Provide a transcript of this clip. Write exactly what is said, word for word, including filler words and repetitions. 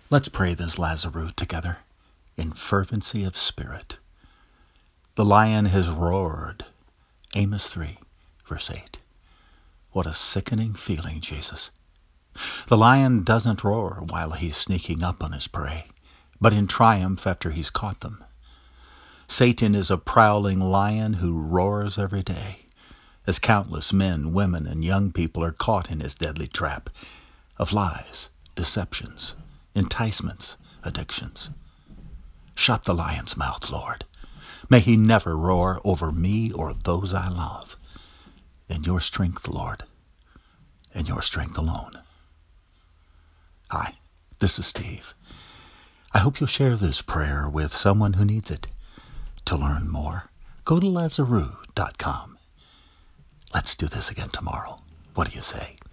Let's pray this Lazarus together in fervency of spirit. The lion has roared. Amos three, verse eight. What a sickening feeling, Jesus. The lion doesn't roar while he's sneaking up on his prey, but in triumph after he's caught them. Satan is a prowling lion who roars every day, as countless men, women, and young people are caught in his deadly trap of lies, deceptions, enticements, addictions. Shut the lion's mouth, Lord. May he never roar over me or those I love. In your strength, Lord, in your strength alone. Hi, this is Steve. I hope you'll share this prayer with someone who needs it. To learn more, go to lazarus dot com. Let's do this again tomorrow. What do you say?